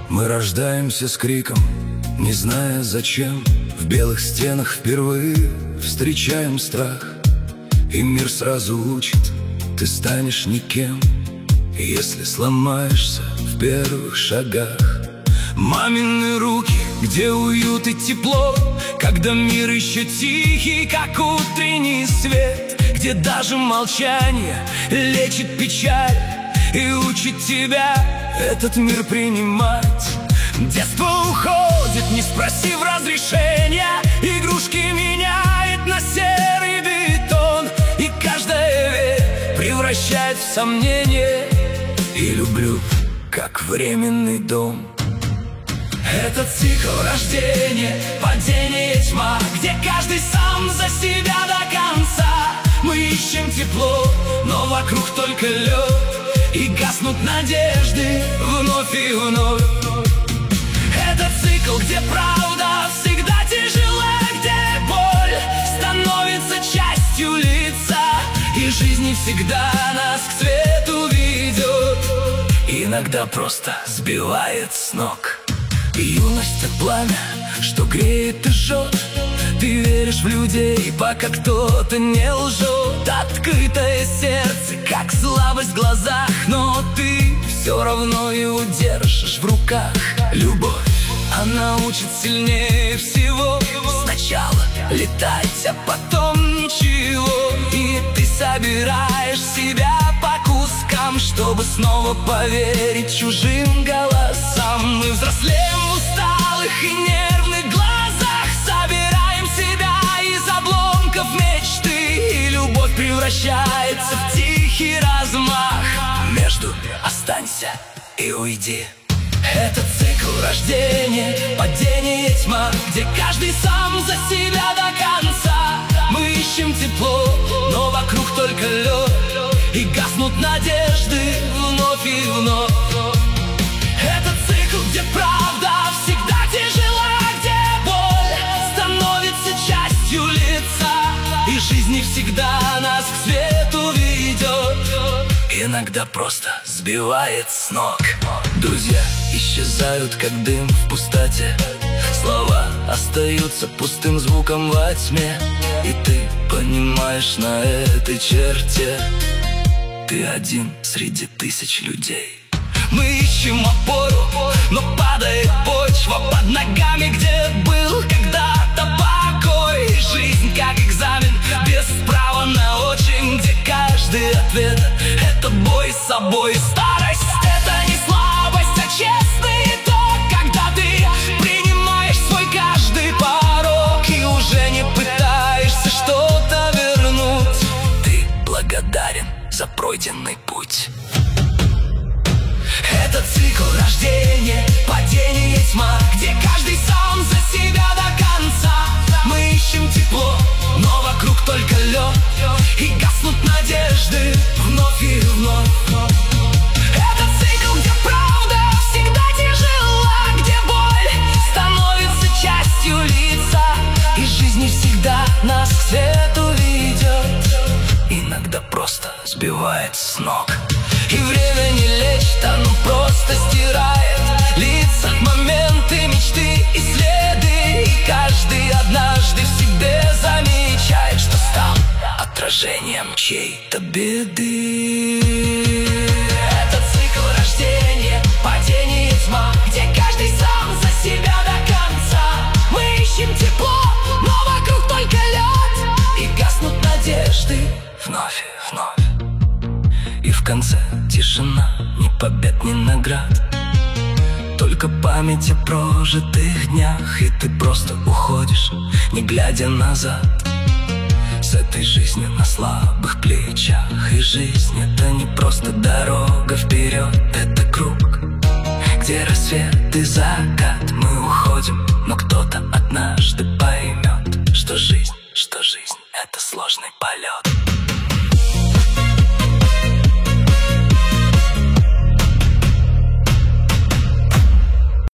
Мы рождаемся с криком, не зная зачем. В белых стенах впервые встречаем страх, и мир сразу учит, ты станешь никем, если сломаешься в первых шагах. Мамины руки, где уют и тепло, когда мир еще тихий, как утренний свет, где даже молчание лечит печаль и учит тебя этот мир принимать. Детство уходит, не спросив разрешения, игрушки меняет на серый бетон, и каждая вещь превращает в сомнение. И люблю, как временный дом. Этот цикл рождения, падение, тьма, где каждый сам за себя до конца. Мы ищем тепло, но вокруг только лед, и гаснут надежды вновь и вновь. Это цикл, где правда всегда тяжела, где боль становится частью лица, и жизнь не всегда нас к свету ведет, иногда просто сбивает с ног. Юность — это пламя, что греет и жжет. Ты веришь в людей, пока кто-то не лжет. Открытое сердце, как слабость в глазах, но ты все равно ее держишь в руках. Любовь, она учит сильнее всего. Сначала летать, а потом ничего. И ты собираешь себя по кускам, чтобы снова поверить чужим голосам. Мы взрослеем в усталых и нервных глазах, собираем себя из обломков мечты, и любовь превращается в тихий размах. Между останься и уйди. Это цикл рождения, падение, тьма, где каждый сам за себя до конца. Мы ищем тепло, но вокруг только лед, и гаснут надежды вновь и вновь. Это цикл, где правда всегда тяжела, где боль становится частью лица, и жизнь не всегда нас к свету ведет, иногда просто сбивает с ног. Друзья исчезают, как дым в пустоте, слова остаются пустым звуком во тьме, и ты понимаешь на этой черте, ты один среди тысяч людей. Мы ищем опору, но падает почва под ногами, где был когда-то покой. Жизнь как экзамен, без права на очень, где каждый ответ — это бой с собой. Старость — это не слабость, а честный итог, когда ты принимаешь свой каждый порог и уже не пытаешься что-то вернуть. Ты благодарен за пройденный путь. Это цикл рождения, падение, тьма, где каждый сам за себя до конца. Мы ищем тепло, но вокруг только лед, и гаснут надежды вновь и вновь. Это цикл, где правда всегда тяжела, где боль становится частью лица, и жизнь не всегда нас к свету ведет, иногда просто сбивает с ног. И время не лечит, оно просто стирает лица, моменты, мечты и следы, и каждый однажды в себе замечает, что стал отражением чьей-то беды. Это цикл рождения, падение, тьма, где каждый сам за себя до конца. Мы ищем тепло, но вокруг только лед, и гаснут надежды вновь и вновь. И в конце тишина, ни побед, ни наград, только память о прожитых днях, и ты просто уходишь, не глядя назад, с этой жизнью на слабых плечах. И жизнь — это не просто дорога вперед, это круг, где рассвет и закат. Мы уходим, но кто-то однажды поймет, что жизнь — это сложный полет.